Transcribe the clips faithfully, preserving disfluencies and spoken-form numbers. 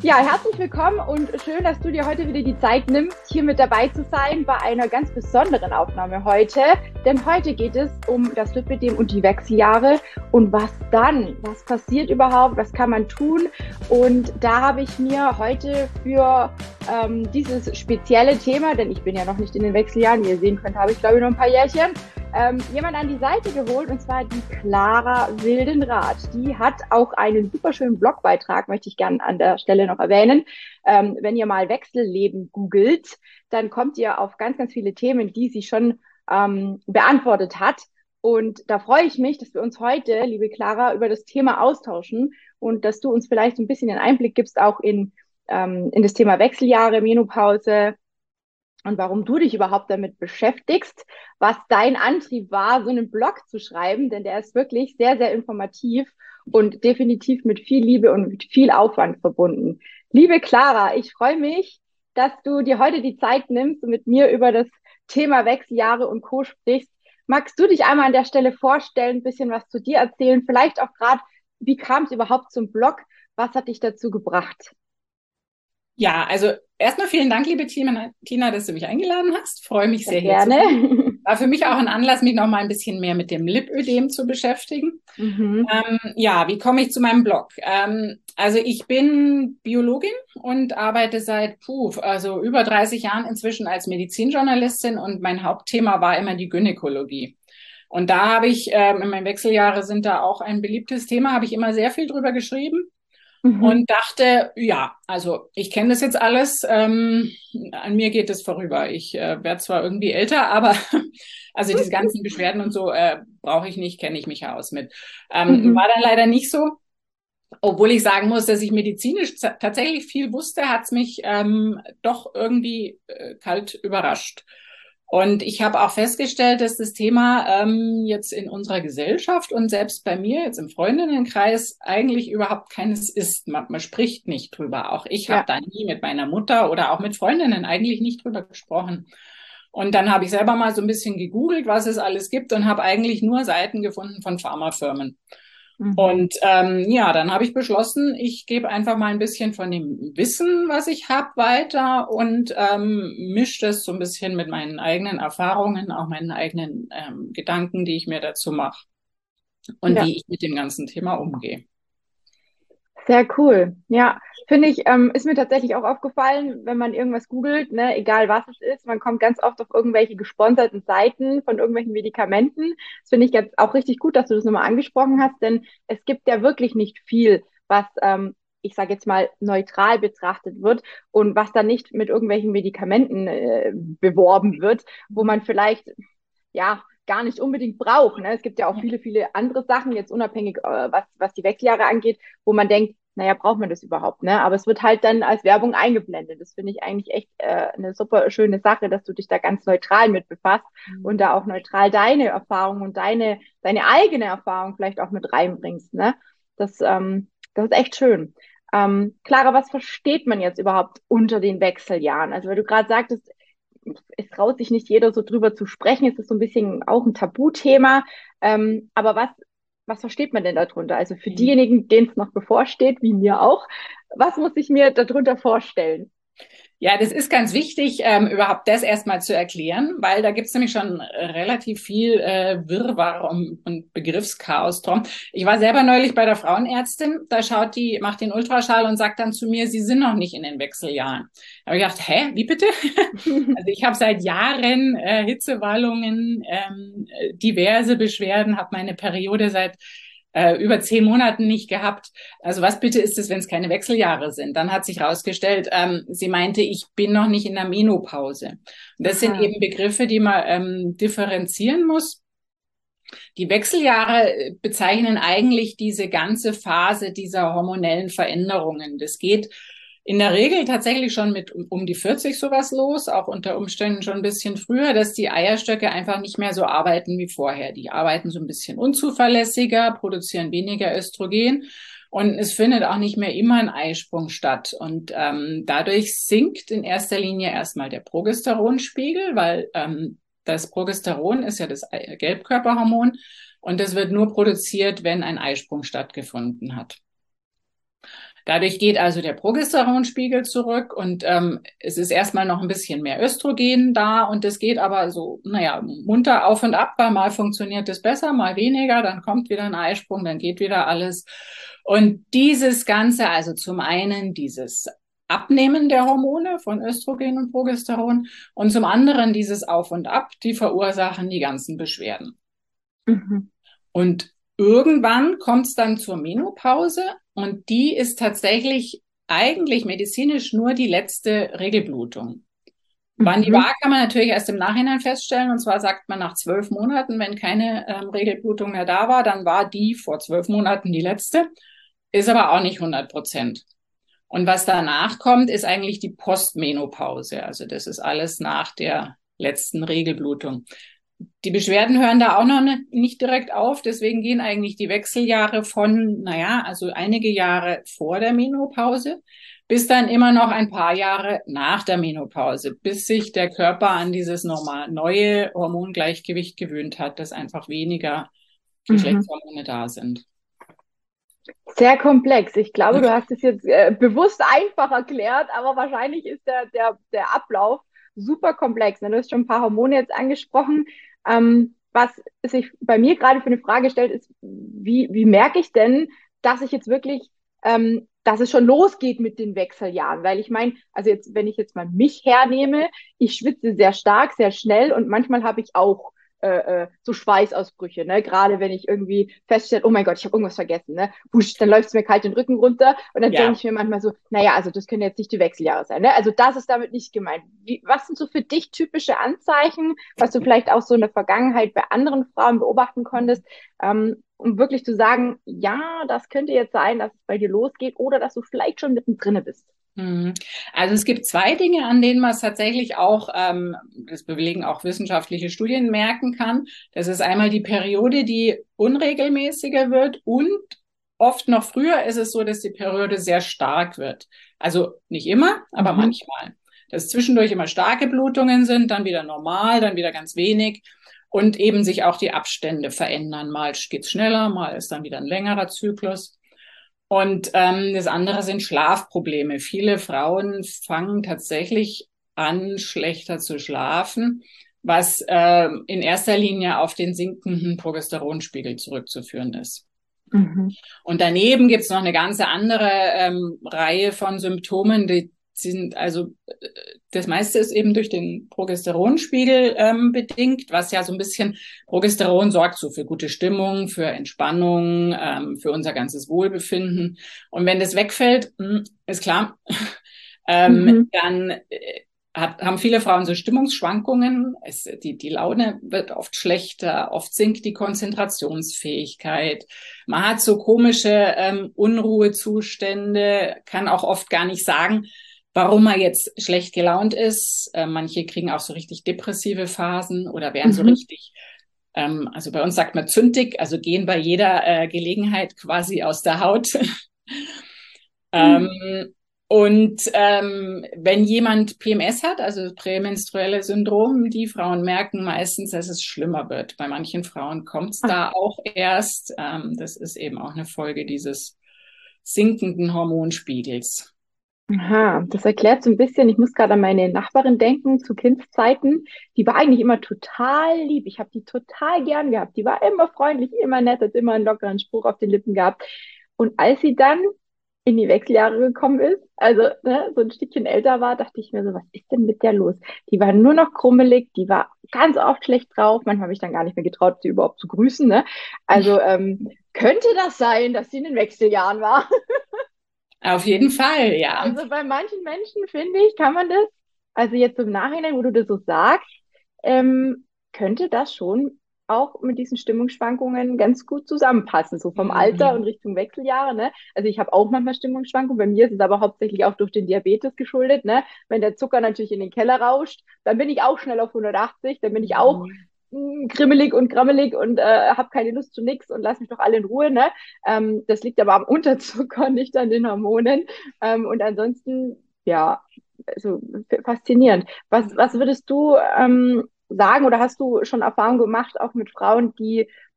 Ja, herzlich willkommen und schön, dass du dir heute wieder die Zeit nimmst, hier mit dabei zu sein bei einer ganz besonderen Aufnahme heute. Denn heute geht es um das Lipödem und die Wechseljahre und was dann, was passiert überhaupt, was kann man tun. Und da habe ich mir heute für ähm, dieses spezielle Thema, denn ich bin ja noch nicht in den Wechseljahren, wie ihr sehen könnt, habe ich glaube ich noch ein paar Jährchen, Ähm, jemand an die Seite geholt, und zwar die Clara Wildenrath. Die hat auch einen super schönen Blogbeitrag, möchte ich gerne an der Stelle noch erwähnen. Ähm, wenn ihr mal Wechselleben googelt, dann kommt ihr auf ganz, ganz viele Themen, die sie schon ähm, beantwortet hat. Und da freue ich mich, dass wir uns heute, liebe Clara, über das Thema austauschen und dass du uns vielleicht so ein bisschen einen Einblick gibst, auch in, ähm, in das Thema Wechseljahre, Menopause, und warum du dich überhaupt damit beschäftigst, was dein Antrieb war, so einen Blog zu schreiben, denn der ist wirklich sehr, sehr informativ und definitiv mit viel Liebe und mit viel Aufwand verbunden. Liebe Clara, ich freue mich, dass du dir heute die Zeit nimmst und mit mir über das Thema Wechseljahre und Co. sprichst. Magst du dich einmal an der Stelle vorstellen, ein bisschen was zu dir erzählen? Vielleicht auch gerade, wie kam es überhaupt zum Blog? Was hat dich dazu gebracht? Ja, also erstmal vielen Dank, liebe Tina, Tina, dass du mich eingeladen hast. Freue mich Sehr sehr, hier zu sein. gerne. War für mich auch ein Anlass, mich noch mal ein bisschen mehr mit dem Lipödem zu beschäftigen. Mhm. Ähm, ja, wie komme ich zu meinem Blog? Ähm, also ich bin Biologin und arbeite seit puh, also über dreißig Jahren inzwischen als Medizinjournalistin und mein Hauptthema war immer die Gynäkologie. Und da habe ich, ähm, in meinen Wechseljahre sind da auch ein beliebtes Thema, habe ich immer sehr viel drüber geschrieben. Mhm. Und dachte, ja, also ich kenne das jetzt alles, ähm, an mir geht es vorüber. Ich äh, werde zwar irgendwie älter, aber also diese ganzen Beschwerden und so äh, brauche ich nicht, kenne ich mich ja aus mit. Ähm, Mhm. war dann leider nicht so. Obwohl ich sagen muss, dass ich medizinisch tatsächlich viel wusste, hat es mich ähm, doch irgendwie äh, kalt überrascht. Und ich habe auch festgestellt, dass das Thema ähm, jetzt in unserer Gesellschaft und selbst bei mir jetzt im Freundinnenkreis eigentlich überhaupt keines ist. Man, man spricht nicht drüber. Auch ich habe Ja. da nie mit meiner Mutter oder auch mit Freundinnen eigentlich nicht drüber gesprochen. Und dann habe ich selber mal so ein bisschen gegoogelt, was es alles gibt und habe eigentlich nur Seiten gefunden von Pharmafirmen. Mhm. Und ähm, ja, dann habe ich beschlossen, ich gebe einfach mal ein bisschen von dem Wissen, was ich habe, weiter und ähm, mische das so ein bisschen mit meinen eigenen Erfahrungen, auch meinen eigenen ähm, Gedanken, die ich mir dazu mache und Ja, wie ich mit dem ganzen Thema umgehe. sehr cool. Ja, finde ich, ähm, ist mir tatsächlich auch aufgefallen, wenn man irgendwas googelt, ne, egal was es ist, man kommt ganz oft auf irgendwelche gesponserten Seiten von irgendwelchen Medikamenten. Das finde ich jetzt auch richtig gut, dass du das nochmal angesprochen hast, denn es gibt ja wirklich nicht viel, was, ähm, ich sage jetzt mal, neutral betrachtet wird und was dann nicht mit irgendwelchen Medikamenten äh, beworben wird, wo man vielleicht, ja, gar nicht unbedingt braucht. Ne? Es gibt ja auch Ja. viele, viele andere Sachen, jetzt unabhängig, äh, was, was die Wechseljahre angeht, wo man denkt, naja, braucht man das überhaupt, ne? Aber es wird halt dann als Werbung eingeblendet. Das finde ich eigentlich echt äh, eine super schöne Sache, dass du dich da ganz neutral mit befasst und da auch neutral deine Erfahrung und deine, deine eigene Erfahrung vielleicht auch mit reinbringst, ne? Das, ähm, das ist echt schön. Ähm, Clara, was versteht man jetzt überhaupt unter den Wechseljahren? Also, weil du gerade sagtest, es traut sich nicht jeder so drüber zu sprechen. Es ist so ein bisschen auch ein Tabuthema. Ähm, aber was, was versteht man denn darunter? Also für diejenigen, denen es noch bevorsteht, wie mir auch, was muss ich mir darunter vorstellen? Ja, das ist ganz wichtig, ähm, überhaupt das erstmal zu erklären, weil da gibt's nämlich schon relativ viel äh, Wirrwarr und, und Begriffschaos drum. Ich war selber neulich bei der Frauenärztin, da schaut die, macht den Ultraschall und sagt dann zu mir, Sie sind noch nicht in den Wechseljahren. Da habe ich gedacht, hä, wie bitte? Also ich habe seit Jahren äh, Hitzewallungen, ähm, diverse Beschwerden, habe meine Periode seit äh, über zehn Monaten nicht gehabt. Also was bitte ist es, wenn es keine Wechseljahre sind? Dann hat sich herausgestellt, ähm, sie meinte, ich bin noch nicht in der Menopause. Und das sind Aha. eben Begriffe, die man ähm, differenzieren muss. Die Wechseljahre bezeichnen eigentlich diese ganze Phase dieser hormonellen Veränderungen. Das geht in der Regel tatsächlich schon mit um die vierzig sowas los, auch unter Umständen schon ein bisschen früher, dass die Eierstöcke einfach nicht mehr so arbeiten wie vorher. Die arbeiten so ein bisschen unzuverlässiger, produzieren weniger Östrogen und es findet auch nicht mehr immer ein Eisprung statt. Und ähm, dadurch sinkt in erster Linie erstmal der Progesteronspiegel, weil ähm, das Progesteron ist ja das Gelbkörperhormon und das wird nur produziert, wenn ein Eisprung stattgefunden hat. Dadurch geht also der Progesteronspiegel zurück und ähm, es ist erstmal noch ein bisschen mehr Östrogen da und es geht aber so, naja, munter auf und ab, weil mal funktioniert es besser, mal weniger, dann kommt wieder ein Eisprung, dann geht wieder alles. Und dieses Ganze, also zum einen dieses Abnehmen der Hormone von Östrogen und Progesteron und zum anderen dieses Auf und Ab, die verursachen die ganzen Beschwerden. Mhm. Und irgendwann kommt es dann zur Menopause und die ist tatsächlich eigentlich medizinisch nur die letzte Regelblutung. Wann die Mhm. war, kann man natürlich erst im Nachhinein feststellen. Und zwar sagt man nach zwölf Monaten, wenn keine ähm, Regelblutung mehr da war, dann war die vor zwölf Monaten die letzte. Ist aber auch nicht hundert Prozent. Und was danach kommt, ist eigentlich die Postmenopause. Also das ist alles nach der letzten Regelblutung. Die Beschwerden hören da auch noch nicht direkt auf. Deswegen gehen eigentlich die Wechseljahre von, naja, also einige Jahre vor der Menopause bis dann immer noch ein paar Jahre nach der Menopause, bis sich der Körper an dieses normal, neue Hormongleichgewicht gewöhnt hat, dass einfach weniger Geschlechtshormone da sind. Sehr komplex. Ich glaube, du hast es jetzt äh, bewusst einfach erklärt, aber wahrscheinlich ist der, der, der Ablauf super komplex. Du hast schon ein paar Hormone jetzt angesprochen. Ähm, was sich bei mir gerade für eine Frage stellt, ist, wie, wie merke ich denn, dass ich jetzt wirklich, ähm, dass es schon losgeht mit den Wechseljahren? Weil ich meine, also jetzt, wenn ich jetzt mal mich hernehme, ich schwitze sehr stark, sehr schnell und manchmal habe ich auch äh, äh, so Schweißausbrüche, ne? Gerade wenn ich irgendwie feststelle, oh mein Gott, ich habe irgendwas vergessen, ne? Husch, dann läuft es mir kalt den Rücken runter und dann Ja. denke ich mir manchmal so, naja, also das können jetzt nicht die Wechseljahre sein, ne? Also das ist damit nicht gemeint. Wie, was sind so für dich typische Anzeichen, was du vielleicht auch so in der Vergangenheit bei anderen Frauen beobachten konntest, ähm, um wirklich zu sagen, ja, das könnte jetzt sein, dass es bei dir losgeht oder dass du vielleicht schon mittendrin bist? Also es gibt zwei Dinge, an denen man es tatsächlich auch, ähm, das belegen auch wissenschaftliche Studien, merken kann. Das ist einmal die Periode, die unregelmäßiger wird und oft noch früher ist es so, dass die Periode sehr stark wird. Also nicht immer, aber Mhm. manchmal. Dass zwischendurch immer starke Blutungen sind, dann wieder normal, dann wieder ganz wenig und eben sich auch die Abstände verändern. Mal geht's schneller, mal ist dann wieder ein längerer Zyklus. Und ähm, das andere sind Schlafprobleme. Viele Frauen fangen tatsächlich an, schlechter zu schlafen, was äh, in erster Linie auf den sinkenden Progesteronspiegel zurückzuführen ist. Mhm. Und daneben gibt's noch eine ganze andere ähm, Reihe von Symptomen, die sind also das meiste ist eben durch den Progesteronspiegel ähm, bedingt, was ja so ein bisschen Progesteron sorgt so für gute Stimmung, für Entspannung, ähm, für unser ganzes Wohlbefinden. Und wenn das wegfällt, ist klar, ähm, Mhm. dann äh, hat, haben viele Frauen so Stimmungsschwankungen. Es, die, die Laune wird oft schlechter, oft sinkt die Konzentrationsfähigkeit. Man hat so komische ähm, Unruhezustände, kann auch oft gar nicht sagen, warum man jetzt schlecht gelaunt ist. Äh, manche kriegen auch so richtig depressive Phasen oder werden Mhm. so richtig, ähm, also bei uns sagt man zündig, also gehen bei jeder äh, Gelegenheit quasi aus der Haut. ähm, und ähm, wenn jemand P M S hat, also prämenstruelle Syndrom, die Frauen merken meistens, dass es schlimmer wird. Bei manchen Frauen kommt es da auch erst. Ähm, das ist eben auch eine Folge dieses sinkenden Hormonspiegels. Aha, das erklärt so ein bisschen, ich muss gerade an meine Nachbarin denken, zu Kindszeiten. Die war eigentlich immer total lieb. Ich habe die total gern gehabt. Die war immer freundlich, immer nett, hat immer einen lockeren Spruch auf den Lippen gehabt. Und als sie dann in die Wechseljahre gekommen ist, also ne, so ein Stückchen älter war, dachte ich mir so, was ist denn mit der los? Die war nur noch krummelig, die war ganz oft schlecht drauf. Manchmal habe ich dann gar nicht mehr getraut, sie überhaupt zu grüßen. Ne? Also ähm, könnte das sein, dass sie in den Wechseljahren war? Auf jeden Fall, ja. Also bei manchen Menschen, finde ich, kann man das, also jetzt im Nachhinein, wo du das so sagst, ähm, könnte das schon auch mit diesen Stimmungsschwankungen ganz gut zusammenpassen, so vom Alter und Mhm. Richtung Wechseljahre, ne? Also ich habe auch manchmal Stimmungsschwankungen, bei mir ist es aber hauptsächlich auch durch den Diabetes geschuldet, ne? Wenn der Zucker natürlich in den Keller rauscht, dann bin ich auch schnell auf hundertachtzig, dann bin ich auch Mhm. mh, grimmelig und grammelig und äh, habe keine Lust zu nix und lass mich doch alle in Ruhe, ne? Ähm, das liegt aber am Unterzucker, nicht an den Hormonen. Ähm, und ansonsten, ja, also faszinierend. Was, was würdest du ähm, sagen oder hast du schon Erfahrung gemacht, auch mit Frauen, die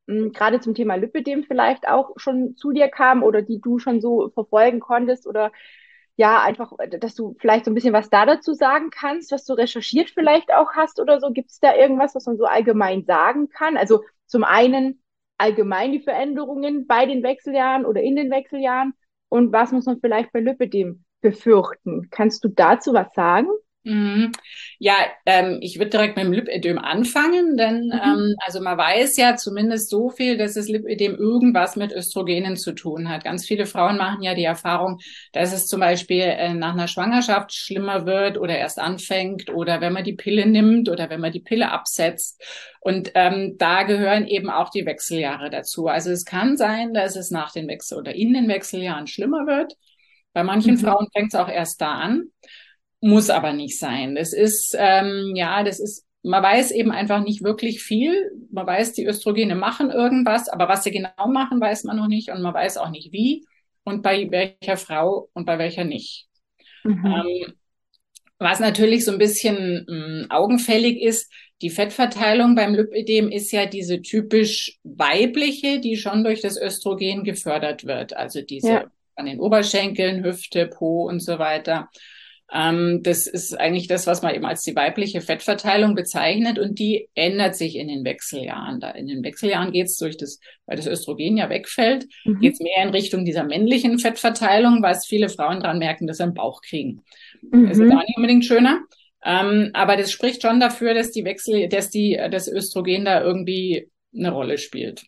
mh, gerade zum Thema Lipödem vielleicht auch schon zu dir kamen oder die du schon so verfolgen konntest oder ja, einfach, dass du vielleicht so ein bisschen was da dazu sagen kannst, was du recherchiert vielleicht auch hast oder so. Gibt es da irgendwas, was man so allgemein sagen kann? Also zum einen allgemein die Veränderungen bei den Wechseljahren oder in den Wechseljahren und was muss man vielleicht bei Lipödem befürchten? Kannst du dazu was sagen? Mhm. Ja, ähm, ich würde direkt mit dem Lipödem anfangen, denn Mhm. ähm, also man weiß ja zumindest so viel, dass das Lipödem irgendwas mit Östrogenen zu tun hat. Ganz viele Frauen machen ja die Erfahrung, dass es zum Beispiel äh, nach einer Schwangerschaft schlimmer wird oder erst anfängt oder wenn man die Pille nimmt oder wenn man die Pille absetzt. Und ähm, da gehören eben auch die Wechseljahre dazu. Also es kann sein, dass es nach den Wechsel- oder in den Wechseljahren schlimmer wird. Bei manchen Mhm. Frauen fängt es auch erst da an. Muss aber nicht sein. Das ist, ähm, ja, das ist, man weiß eben einfach nicht wirklich viel. Man weiß, die Östrogene machen irgendwas, aber was sie genau machen, weiß man noch nicht und man weiß auch nicht wie und bei welcher Frau und bei welcher nicht. Mhm. Ähm, was natürlich so ein bisschen ähm, augenfällig ist, die Fettverteilung beim Lipödem ist ja diese typisch weibliche, die schon durch das Östrogen gefördert wird. Also Ja. diese an den Oberschenkeln, Hüfte, Po und so weiter. Ähm, das ist eigentlich das, was man eben als die weibliche Fettverteilung bezeichnet und die ändert sich in den Wechseljahren. Da in den Wechseljahren geht es durch das, weil das Östrogen ja wegfällt, geht es Mhm. mehr in Richtung dieser männlichen Fettverteilung, was viele Frauen dran merken, dass sie einen Bauch kriegen. Ist jetzt auch Mhm. nicht unbedingt schöner. Ähm, aber das spricht schon dafür, dass die Wechsel, dass die, das Östrogen da irgendwie eine Rolle spielt.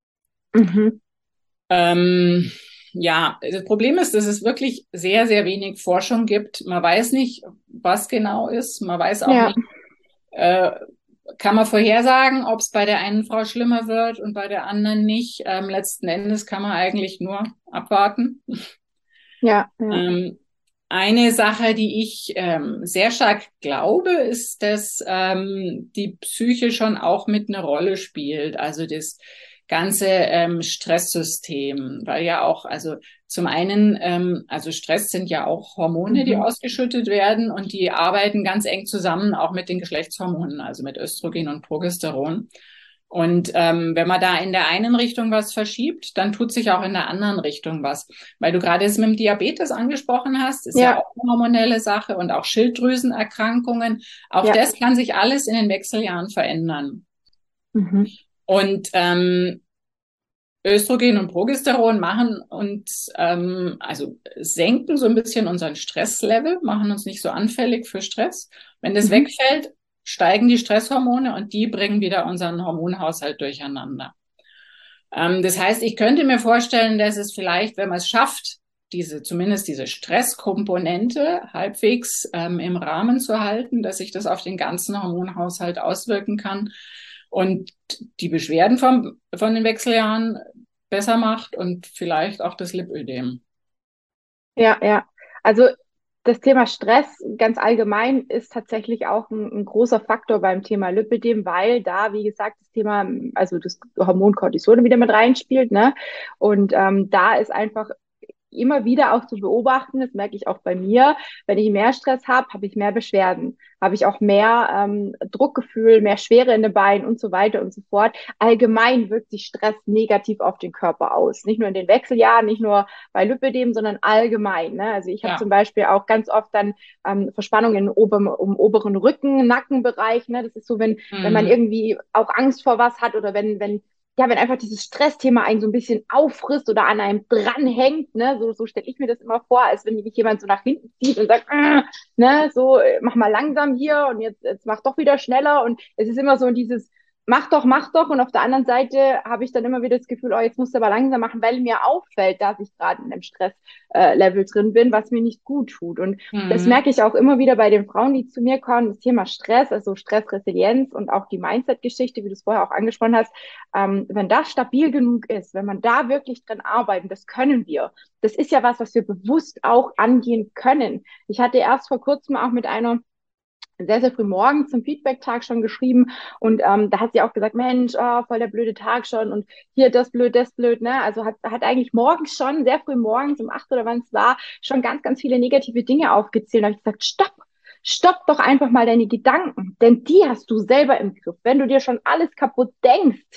Mhm. Ähm, ja, das Problem ist, dass es wirklich sehr, sehr wenig Forschung gibt. Man weiß nicht, was genau ist. Man weiß auch Ja. nicht, äh, kann man vorhersagen, ob es bei der einen Frau schlimmer wird und bei der anderen nicht. Ähm, letzten Endes kann man eigentlich nur abwarten. Ja. Ja. Ähm, eine Sache, die ich ähm, sehr stark glaube, ist, dass ähm, die Psyche schon auch mit eine Rolle spielt. Also das ganze ähm, Stresssystem, weil ja auch, also zum einen, ähm, also Stress sind ja auch Hormone, die Mhm. ausgeschüttet werden und die arbeiten ganz eng zusammen auch mit den Geschlechtshormonen, also mit Östrogen und Progesteron. Und ähm, wenn man da in der einen Richtung was verschiebt, dann tut sich auch in der anderen Richtung was. Weil du gerade es mit dem Diabetes angesprochen hast, ist ja Ja. auch eine hormonelle Sache und auch Schilddrüsenerkrankungen. Auch Ja. das kann sich alles in den Wechseljahren verändern. Mhm. Und ähm, Östrogen und Progesteron machen und ähm, also senken so ein bisschen unseren Stresslevel, machen uns nicht so anfällig für Stress. Wenn das Mhm. wegfällt, steigen die Stresshormone und die bringen wieder unseren Hormonhaushalt durcheinander. Ähm, das heißt, ich könnte mir vorstellen, dass es vielleicht, wenn man es schafft, diese, zumindest diese Stresskomponente halbwegs ähm, im Rahmen zu halten, dass sich das auf den ganzen Hormonhaushalt auswirken kann und die Beschwerden vom, von den Wechseljahren besser macht und vielleicht auch das Lipödem. Ja, ja. Also das Thema Stress ganz allgemein ist tatsächlich auch ein, ein großer Faktor beim Thema Lipödem, weil da, wie gesagt, das Thema, also das Hormon Cortisol wieder mit reinspielt, ne? Und ähm, da ist einfach immer wieder auch zu beobachten, das merke ich auch bei mir, wenn ich mehr Stress habe, habe ich mehr Beschwerden, habe ich auch mehr ähm, Druckgefühl, mehr Schwere in den Beinen und so weiter und so fort. Allgemein wirkt sich Stress negativ auf den Körper aus. Nicht nur in den Wechseljahren, nicht nur bei Lipödem, sondern allgemein. Ne? Also ich habe zum Ja. Beispiel auch ganz oft dann ähm, Verspannungen im, ober im oberen Rücken, Nackenbereich. Ne? Das ist so, wenn, wenn man Mhm. irgendwie auch Angst vor was hat oder wenn, wenn ja, wenn einfach dieses Stressthema einen so ein bisschen auffrisst oder an einem dranhängt, ne, so, so stelle ich mir das immer vor, als wenn mich jemand so nach hinten zieht und sagt, äh, ne, so, mach mal langsam hier und jetzt, jetzt mach doch wieder schneller und es ist immer so dieses, mach doch, mach doch und auf der anderen Seite habe ich dann immer wieder das Gefühl, oh, jetzt musst du aber langsam machen, weil mir auffällt, dass ich gerade in einem Stresslevel äh, Level drin bin, was mir nicht gut tut und das Mhm. merke ich auch immer wieder bei den Frauen, die zu mir kommen, das Thema Stress, also Stressresilienz und auch die Mindset-Geschichte, wie du es vorher auch angesprochen hast, ähm, wenn das stabil genug ist, wenn man da wirklich dran arbeitet, das können wir. Das ist ja was, was wir bewusst auch angehen können. Ich hatte erst vor kurzem auch mit einer sehr, sehr früh morgens zum Feedback-Tag schon geschrieben und ähm, da hat sie auch gesagt, Mensch, oh, voll der blöde Tag schon und hier das blöd, das blöd, ne? Also hat, hat eigentlich morgens schon, sehr früh morgens um acht oder wann es war, schon ganz, ganz viele negative Dinge aufgezählt. Da habe ich gesagt, stopp, stopp doch einfach mal deine Gedanken, denn die hast du selber im Griff. Wenn du dir schon alles kaputt denkst,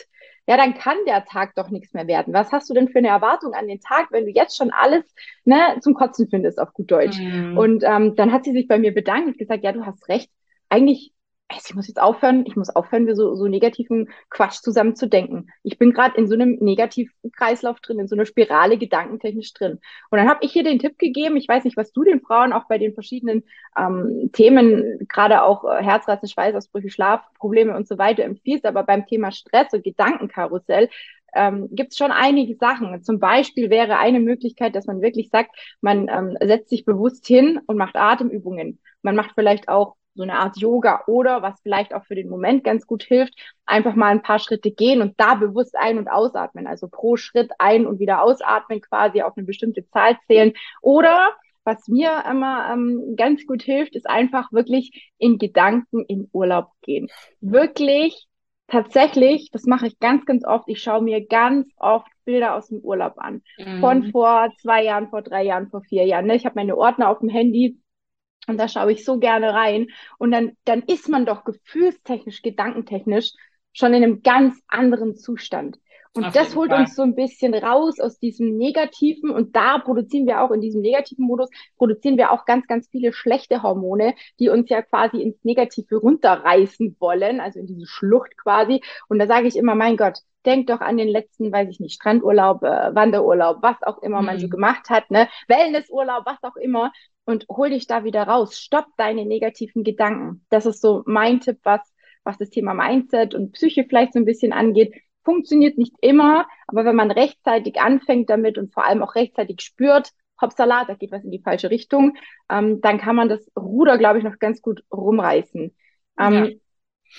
ja, dann kann der Tag doch nichts mehr werden. Was hast du denn für eine Erwartung an den Tag, wenn du jetzt schon alles, ne, zum Kotzen findest, auf gut Deutsch? Mhm. Und ähm, dann hat sie sich bei mir bedankt und gesagt, ja, du hast recht. Eigentlich, also ich muss jetzt aufhören, ich muss aufhören, wir so, so negativen Quatsch zusammen zu denken. Ich bin gerade in so einem negativen Kreislauf drin, in so einer Spirale gedankentechnisch drin. Und dann habe ich hier den Tipp gegeben, ich weiß nicht, was du den Frauen auch bei den verschiedenen ähm, Themen, gerade auch äh, Herzrasen, Schweißausbrüche, Schlafprobleme und so weiter empfiehlst, aber beim Thema Stress und Gedankenkarussell ähm, gibt es schon einige Sachen. Zum Beispiel wäre eine Möglichkeit, dass man wirklich sagt, man ähm, setzt sich bewusst hin und macht Atemübungen. Man macht vielleicht auch so eine Art Yoga oder, was vielleicht auch für den Moment ganz gut hilft, einfach mal ein paar Schritte gehen und da bewusst ein- und ausatmen. Also pro Schritt ein- und wieder ausatmen, quasi auf eine bestimmte Zahl zählen. Oder was mir immer ähm, ganz gut hilft, ist einfach wirklich in Gedanken in Urlaub gehen. Wirklich, tatsächlich, das mache ich ganz, ganz oft. Ich schaue mir ganz oft Bilder aus dem Urlaub an. Von Mhm. vor zwei Jahren, vor drei Jahren, vor vier Jahren. Ne? Ich habe meine Ordner auf dem Handy und da schaue ich so gerne rein. Und dann, dann ist man doch gefühlstechnisch, gedankentechnisch schon in einem ganz anderen Zustand. Und Auf das jeden holt Fall. uns so ein bisschen raus aus diesem Negativen. Und da produzieren wir auch in diesem negativen Modus, produzieren wir auch ganz, ganz viele schlechte Hormone, die uns ja quasi ins Negative runterreißen wollen, also in diese Schlucht quasi. Und da sage ich immer, mein Gott, denk doch an den letzten, weiß ich nicht, Strandurlaub, äh, Wanderurlaub, was auch immer man so Mhm. gemacht hat, ne? Wellnessurlaub, was auch immer und hol dich da wieder raus. Stopp deine negativen Gedanken. Das ist so mein Tipp, was, was das Thema Mindset und Psyche vielleicht so ein bisschen angeht. Funktioniert nicht immer, aber wenn man rechtzeitig anfängt damit und vor allem auch rechtzeitig spürt, hoppsala, da geht was in die falsche Richtung, ähm, dann kann man das Ruder, glaube ich, noch ganz gut rumreißen. Ja. Ähm,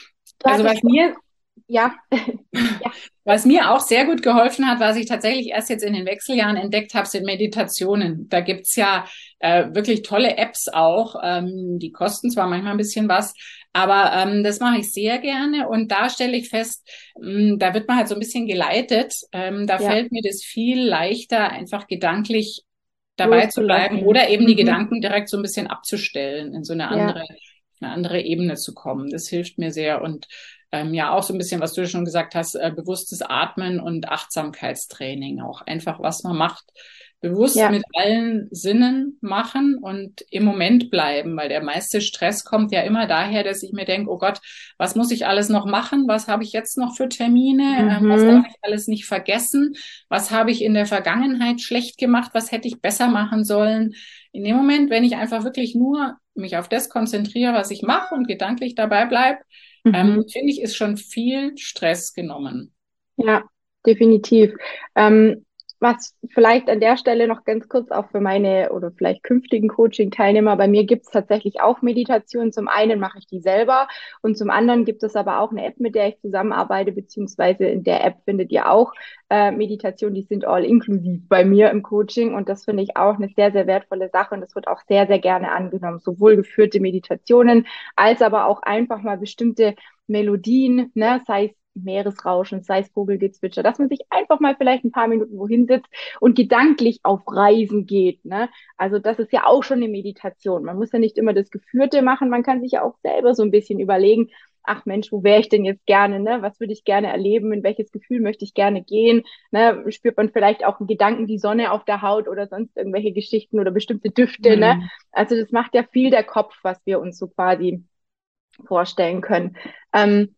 du Also was hattest, mir ja, ja, Was mir auch sehr gut geholfen hat, was ich tatsächlich erst jetzt in den Wechseljahren entdeckt habe, sind Meditationen. Da gibt's ja äh, wirklich tolle Apps auch. Ähm, die kosten zwar manchmal ein bisschen was, aber ähm, das mache ich sehr gerne. Und da stelle ich fest, mh, da wird man halt so ein bisschen geleitet. Ähm, da ja, fällt mir das viel leichter, einfach gedanklich dabei zu bleiben loszulassen. oder eben die Mhm. Gedanken direkt so ein bisschen abzustellen, in so eine Ja. andere, eine andere Ebene zu kommen. Das hilft mir sehr. Und ähm, ja, auch so ein bisschen, was du schon gesagt hast, äh, bewusstes Atmen und Achtsamkeitstraining auch. Einfach, was man macht, bewusst Ja. mit allen Sinnen machen und im Moment bleiben, weil der meiste Stress kommt ja immer daher, dass ich mir denke, oh Gott, was muss ich alles noch machen? Was habe ich jetzt noch für Termine? Ähm, was darf Mhm. ich alles nicht vergessen? Was habe ich in der Vergangenheit schlecht gemacht? Was hätte ich besser machen sollen? In dem Moment, wenn ich einfach wirklich nur mich auf das konzentriere, was ich mache und gedanklich dabei bleibe, ähm, Mhm. finde ich, ist schon viel Stress genommen. Ja, definitiv. Ähm, was vielleicht an der Stelle noch ganz kurz auch für meine oder vielleicht künftigen Coaching-Teilnehmer, bei mir gibt es tatsächlich auch Meditation. Zum einen mache ich die selber und zum anderen gibt es aber auch eine App, mit der ich zusammenarbeite, beziehungsweise in der App findet ihr auch äh, Meditationen, die sind all inklusiv bei mir im Coaching und das finde ich auch eine sehr, sehr wertvolle Sache und das wird auch sehr, sehr gerne angenommen. Sowohl geführte Meditationen als aber auch einfach mal bestimmte Melodien, ne, sei es Meeresrauschen, sei es Vogelgezwitscher, dass man sich einfach mal vielleicht ein paar Minuten wohin sitzt und gedanklich auf Reisen geht. Ne? Also das ist ja auch schon eine Meditation. Man muss ja nicht immer das Geführte machen, man kann sich ja auch selber so ein bisschen überlegen, ach Mensch, wo wäre ich denn jetzt gerne, ne? Was würde ich gerne erleben, in welches Gefühl möchte ich gerne gehen, ne? Spürt man vielleicht auch einen Gedanken, die Sonne auf der Haut oder sonst irgendwelche Geschichten oder bestimmte Düfte, ne? Hm. Also das macht ja viel der Kopf, was wir uns so quasi vorstellen können. Ähm,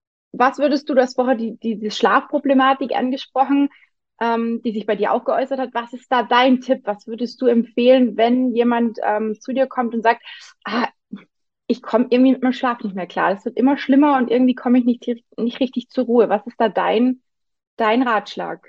was würdest du, du hast vorher die, die, die Schlafproblematik angesprochen, ähm, die sich bei dir auch geäußert hat. Was ist da dein Tipp? Was würdest du empfehlen, wenn jemand ähm, zu dir kommt und sagt, ah, ich komme irgendwie mit meinem Schlaf nicht mehr klar. Es wird immer schlimmer und irgendwie komme ich nicht, nicht richtig zur Ruhe. Was ist da dein, dein Ratschlag?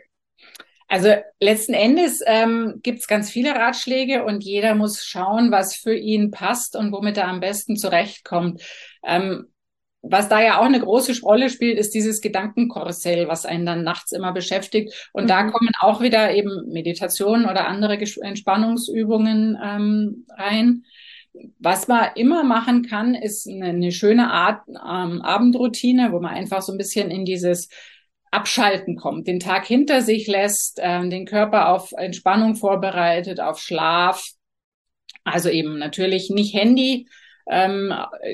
Also letzten Endes ähm, gibt es ganz viele Ratschläge und jeder muss schauen, was für ihn passt und womit er am besten zurechtkommt. Ähm, was da ja auch eine große Rolle spielt, ist dieses Gedankenkarussell, was einen dann nachts immer beschäftigt. Und da Mhm. kommen auch wieder eben Meditationen oder andere Gesch- Entspannungsübungen ähm, rein. Was man immer machen kann, ist eine, eine schöne Art ähm, Abendroutine, wo man einfach so ein bisschen in dieses Abschalten kommt, den Tag hinter sich lässt, ähm, den Körper auf Entspannung vorbereitet, auf Schlaf. Also eben natürlich nicht Handy ähm,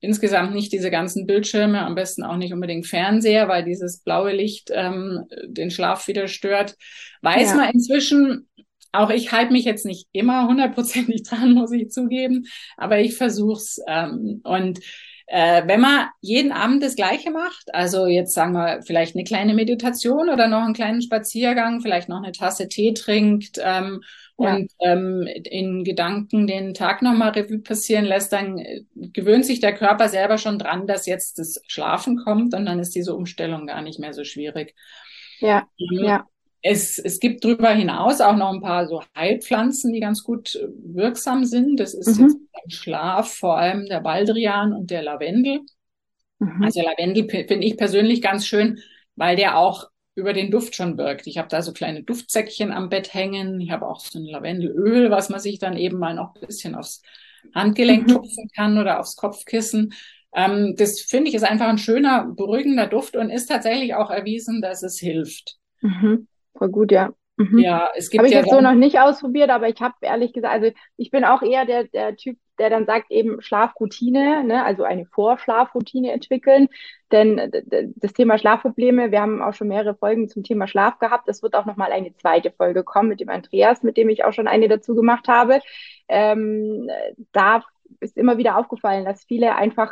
insgesamt nicht diese ganzen Bildschirme, am besten auch nicht unbedingt Fernseher, weil dieses blaue Licht ähm, den Schlaf wieder stört. Weiß Ja. man inzwischen, auch ich halte mich jetzt nicht immer hundertprozentig dran, muss ich zugeben, aber ich versuch's. Ähm, und äh, wenn man jeden Abend das Gleiche macht, also jetzt sagen wir vielleicht eine kleine Meditation oder noch einen kleinen Spaziergang, vielleicht noch eine Tasse Tee trinkt ähm, Ja. und ähm, in Gedanken den Tag nochmal Revue passieren lässt, dann gewöhnt sich der Körper selber schon dran, dass jetzt das Schlafen kommt und dann ist diese Umstellung gar nicht mehr so schwierig. Ja, ja. Es, es gibt darüber hinaus auch noch ein paar so Heilpflanzen, die ganz gut wirksam sind. Das ist Mhm. jetzt beim Schlaf vor allem der Baldrian und der Lavendel. Mhm. Also Lavendel finde ich persönlich ganz schön, weil der auch über den Duft schon wirkt. Ich habe da so kleine Duftsäckchen am Bett hängen. Ich habe auch so ein Lavendelöl, was man sich dann eben mal noch ein bisschen aufs Handgelenk Mhm. tupfen kann oder aufs Kopfkissen. Ähm, das finde ich ist einfach ein schöner, beruhigender Duft und ist tatsächlich auch erwiesen, dass es hilft. Mhm. Voll gut, ja. Mhm. Ja, es gibt Habe ich ja jetzt so dann, noch nicht ausprobiert, aber ich habe ehrlich gesagt, also ich bin auch eher der, der Typ, der dann sagt eben Schlafroutine, ne, also eine Vorschlafroutine entwickeln. Denn d- d- das Thema Schlafprobleme, wir haben auch schon mehrere Folgen zum Thema Schlaf gehabt. Es wird auch nochmal eine zweite Folge kommen mit dem Andreas, mit dem ich auch schon eine dazu gemacht habe. Ähm, da ist immer wieder aufgefallen, dass viele einfach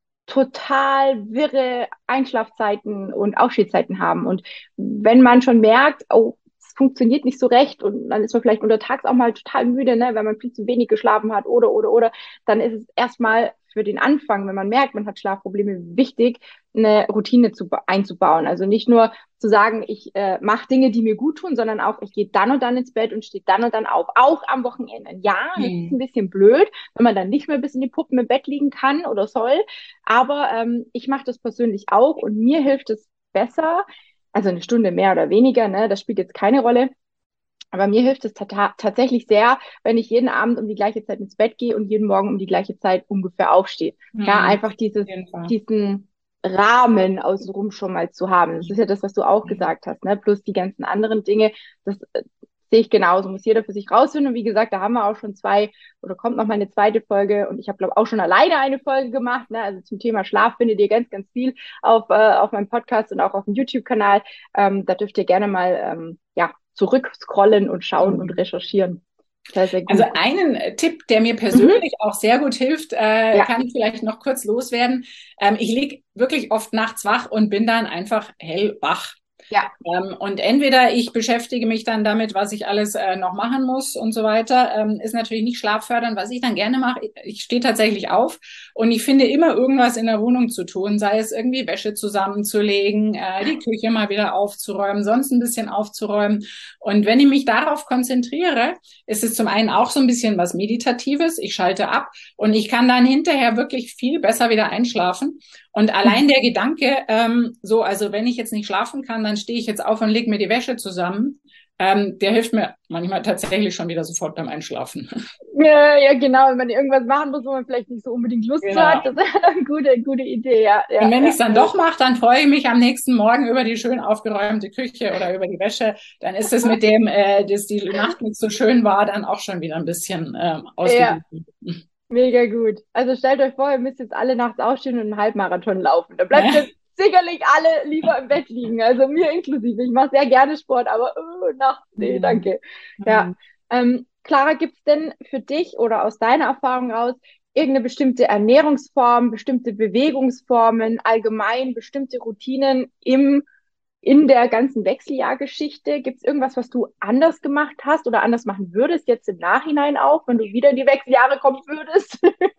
total wirre Einschlafzeiten und Aufstehzeiten haben. Und wenn man schon merkt, oh, es funktioniert nicht so recht und dann ist man vielleicht untertags auch mal total müde, ne, wenn man viel zu wenig geschlafen hat oder, oder, oder, dann ist es erstmal für den Anfang, wenn man merkt, man hat Schlafprobleme, wichtig, eine Routine zu, einzubauen. Also nicht nur zu sagen, ich äh, mache Dinge, die mir gut tun, sondern auch, ich gehe dann und dann ins Bett und stehe dann und dann auf, auch am Wochenende. Ja, das ist ein hm, bisschen blöd, wenn man dann nicht mehr bis in die Puppen im Bett liegen kann oder soll, aber ähm, ich mache das persönlich auch und mir hilft es besser, also eine Stunde mehr oder weniger, ne, das spielt jetzt keine Rolle. Aber mir hilft es ta tatsächlich sehr, wenn ich jeden Abend um die gleiche Zeit ins Bett gehe und jeden Morgen um die gleiche Zeit ungefähr aufstehe. Ja, hm, einfach auf dieses, jeden Fall. diesen Rahmen außenrum schon mal zu haben. Das ist ja das, was du auch gesagt hast, ne? Plus die ganzen anderen Dinge, das äh, sehe ich genauso. Muss jeder für sich rausfinden. Und wie gesagt, da haben wir auch schon zwei oder kommt noch mal eine zweite Folge. Und ich habe, glaube auch schon alleine eine Folge gemacht. Ne? Also zum Thema Schlaf findet ihr ganz, ganz viel auf, äh, auf meinem Podcast und auch auf dem YouTube-Kanal. Ähm, da dürft ihr gerne mal ähm, ja, zurückscrollen und schauen und Hm. recherchieren. Sehr, sehr Also gut. einen äh, Tipp, der mir Mhm. persönlich auch sehr gut hilft, äh, Ja, kann ich vielleicht noch kurz loswerden. Ähm, ich lieg wirklich oft nachts wach und bin dann einfach hellwach. ja. Ähm, und entweder ich beschäftige mich dann damit, was ich alles äh, noch machen muss und so weiter, ähm, ist natürlich nicht schlaffördernd. Was ich dann gerne mache, ich, ich stehe tatsächlich auf und ich finde immer irgendwas in der Wohnung zu tun, sei es irgendwie Wäsche zusammenzulegen, äh, die Küche mal wieder aufzuräumen, sonst ein bisschen aufzuräumen. Und wenn ich mich darauf konzentriere, ist es zum einen auch so ein bisschen was Meditatives. Ich schalte ab und ich kann dann hinterher wirklich viel besser wieder einschlafen. Und allein der Gedanke, ähm, so, also wenn ich jetzt nicht schlafen kann, dann stehe ich jetzt auf und lege mir die Wäsche zusammen, ähm, der hilft mir manchmal tatsächlich schon wieder sofort beim Einschlafen. Ja, ja, genau. Wenn man irgendwas machen muss, wo man vielleicht nicht so unbedingt Lust zu Genau. hat, das ist eine gute, gute Idee. Ja, Und ja, wenn ich ja. es dann doch mache, dann freue ich mich am nächsten Morgen über die schön aufgeräumte Küche oder über die Wäsche. Dann ist es mit dem, äh, dass die Nacht nicht so schön war, dann auch schon wieder ein bisschen ähm, Ja, ausgeglichen. mega gut. Also stellt euch vor, ihr müsst jetzt alle nachts aufstehen und einen Halbmarathon laufen. Da bleibt ihr sicherlich alle lieber im Bett liegen. Also mir inklusive. Ich mache sehr gerne Sport, aber uh, nachts, nee, danke. Ja. Ähm, Clara, gibt's denn für dich oder aus deiner Erfahrung raus irgendeine bestimmte Ernährungsform, bestimmte Bewegungsformen, allgemein bestimmte Routinen im in der ganzen Wechseljahrgeschichte? Gibt es irgendwas, was du anders gemacht hast oder anders machen würdest, jetzt im Nachhinein auch, wenn du wieder in die Wechseljahre kommen würdest?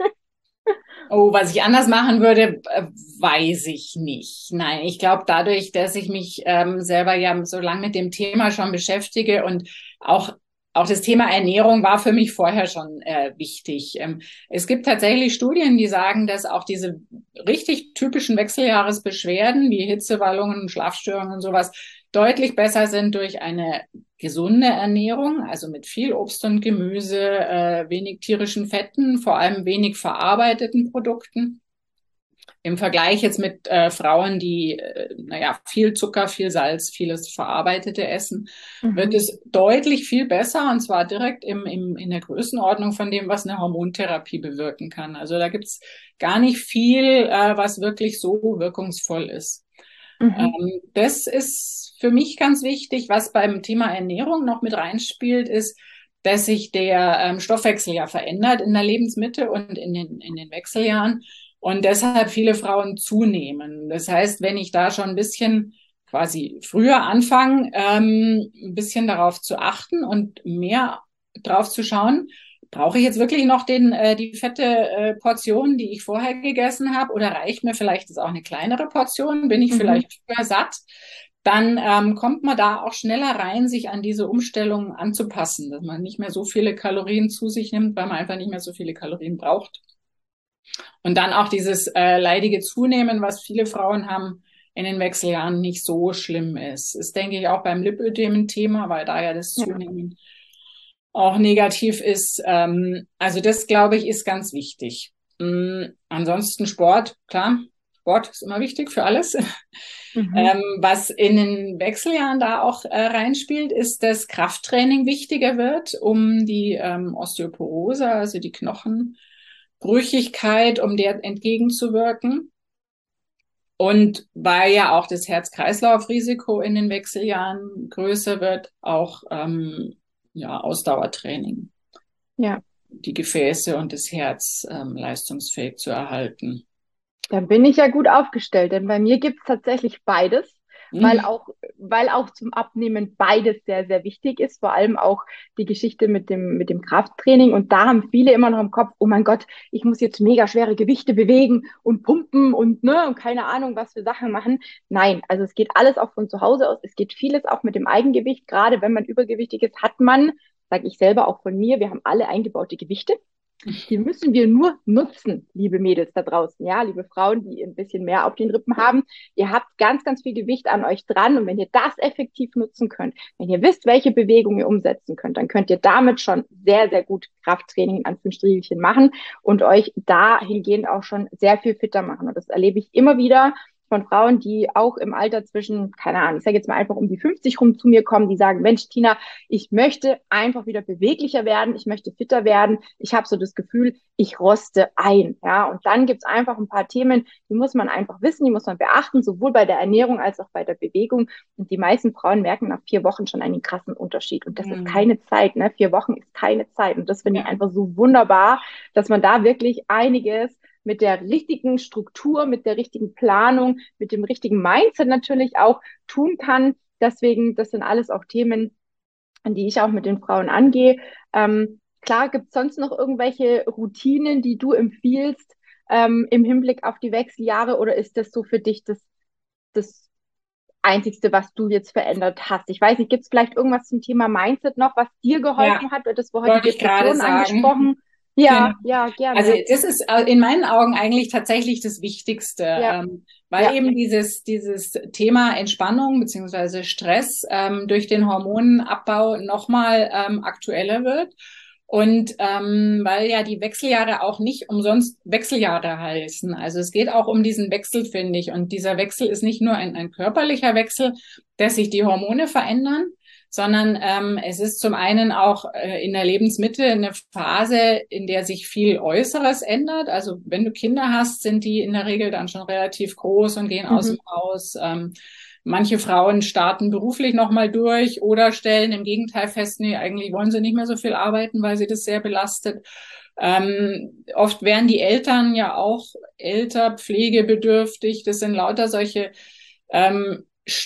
Oh, was ich anders machen würde, äh, weiß ich nicht. Nein, ich glaube, dadurch, dass ich mich ähm, selber ja so lange mit dem Thema schon beschäftige und auch auch das Thema Ernährung war für mich vorher schon äh, wichtig. Ähm, es gibt tatsächlich Studien, die sagen, dass auch diese richtig typischen Wechseljahresbeschwerden wie Hitzewallungen, Schlafstörungen und sowas deutlich besser sind durch eine gesunde Ernährung, also mit viel Obst und Gemüse, äh, wenig tierischen Fetten, vor allem wenig verarbeiteten Produkten. Im Vergleich jetzt mit äh, Frauen, die, äh, naja, viel Zucker, viel Salz, vieles verarbeitete essen, wird Mhm. es deutlich viel besser und zwar direkt im, im, in der Größenordnung von dem, was eine Hormontherapie bewirken kann. Also da gibt's gar nicht viel, äh, was wirklich so wirkungsvoll ist. Mhm. Ähm, das ist für mich ganz wichtig. Was beim Thema Ernährung noch mit reinspielt, ist, dass sich der ähm, Stoffwechsel ja verändert in der Lebensmitte und in den, in den Wechseljahren und deshalb viele Frauen zunehmen. Das heißt, wenn ich da schon ein bisschen quasi früher anfange, ähm, ein bisschen darauf zu achten und mehr drauf zu schauen, brauche ich jetzt wirklich noch den, äh, die fette äh, Portion, die ich vorher gegessen habe, oder reicht mir vielleicht jetzt auch eine kleinere Portion? Bin ich Mhm. vielleicht früher satt? Dann ähm, kommt man da auch schneller rein, sich an diese Umstellung anzupassen, dass man nicht mehr so viele Kalorien zu sich nimmt, weil man einfach nicht mehr so viele Kalorien braucht. Und dann auch dieses äh, leidige Zunehmen, was viele Frauen haben in den Wechseljahren, nicht so schlimm ist. Ist, denke ich, auch beim Lipödem ein Thema, weil da ja das Ja. Zunehmen auch negativ ist. Ähm, also das, glaube ich, ist ganz wichtig. Ähm, ansonsten Sport, klar, Sport ist immer wichtig für alles. Mhm. Ähm, was in den Wechseljahren da auch äh, reinspielt, ist, dass Krafttraining wichtiger wird, um die ähm, Osteoporose, also die Knochenbrüchigkeit, um der entgegenzuwirken. Und weil ja auch das Herz-Kreislauf-Risiko in den Wechseljahren größer wird, auch ähm, ja, Ausdauertraining, Ja. die Gefäße und das Herz ähm, leistungsfähig zu erhalten. Dann bin ich ja gut aufgestellt, denn bei mir gibt es tatsächlich beides, weil Mhm. auch, weil auch zum Abnehmen beides sehr, sehr wichtig ist, vor allem auch die Geschichte mit dem, mit dem Krafttraining. Und da haben viele immer noch im Kopf, oh mein Gott, ich muss jetzt mega schwere Gewichte bewegen und pumpen und ne, und keine Ahnung, was für Sachen machen. Nein, also es geht alles auch von zu Hause aus. Es geht vieles auch mit dem Eigengewicht. Gerade wenn man übergewichtig ist, hat man, sage ich selber auch von mir, wir haben alle eingebaute Gewichte. Die müssen wir nur nutzen, liebe Mädels da draußen, ja, liebe Frauen, die ein bisschen mehr auf den Rippen haben. Ihr habt ganz, ganz viel Gewicht an euch dran und wenn ihr das effektiv nutzen könnt, wenn ihr wisst, welche Bewegung ihr umsetzen könnt, dann könnt ihr damit schon sehr, sehr gut Krafttraining in Anführungsstrichen machen und euch dahingehend auch schon sehr viel fitter machen. Und das erlebe ich immer wieder von Frauen, die auch im Alter zwischen, keine Ahnung, ich sage jetzt mal einfach um die fünfzig rum zu mir kommen, die sagen, Mensch, Tina, ich möchte einfach wieder beweglicher werden, ich möchte fitter werden, ich habe so das Gefühl, ich roste ein. Ja, und dann gibt's einfach ein paar Themen, die muss man einfach wissen, die muss man beachten, sowohl bei der Ernährung als auch bei der Bewegung. Und die meisten Frauen merken nach vier Wochen schon einen krassen Unterschied. Und das ist Mhm. keine Zeit, ne? Vier Wochen ist keine Zeit. Und das finde ich Ja. einfach so wunderbar, dass man da wirklich einiges mit der richtigen Struktur, mit der richtigen Planung, mit dem richtigen Mindset natürlich auch tun kann. Deswegen, das sind alles auch Themen, an die ich auch mit den Frauen angehe. Ähm, klar, gibt es sonst noch irgendwelche Routinen, die du empfiehlst ähm, im Hinblick auf die Wechseljahre oder ist das so für dich das, das Einzigste, was du jetzt verändert hast? Ich weiß nicht, gibt es vielleicht irgendwas zum Thema Mindset noch, was dir Ja, geholfen hat? Du hattest vorher die wollte ich gerade Depression sagen. angesprochen. Genau. Ja, ja, Also gerne. das ist äh, in meinen Augen eigentlich tatsächlich das Wichtigste, Ja, ähm, weil ja. eben dieses, dieses Thema Entspannung beziehungsweise Stress ähm, durch den Hormonenabbau nochmal ähm, aktueller wird. Und ähm, weil ja die Wechseljahre auch nicht umsonst Wechseljahre heißen. Also es geht auch um diesen Wechsel, finde ich. Und dieser Wechsel ist nicht nur ein, ein körperlicher Wechsel, dass sich die Hormone verändern, sondern ähm, es ist zum einen auch äh, in der Lebensmitte eine Phase, in der sich viel Äußeres ändert. Also wenn du Kinder hast, sind die in der Regel dann schon relativ groß und gehen aus dem Mhm. Haus. Ähm, manche Frauen starten beruflich nochmal durch oder stellen im Gegenteil fest, nee, eigentlich wollen sie nicht mehr so viel arbeiten, weil sie das sehr belastet. Ähm, oft werden die Eltern ja auch älter, pflegebedürftig. Das sind lauter solche ähm,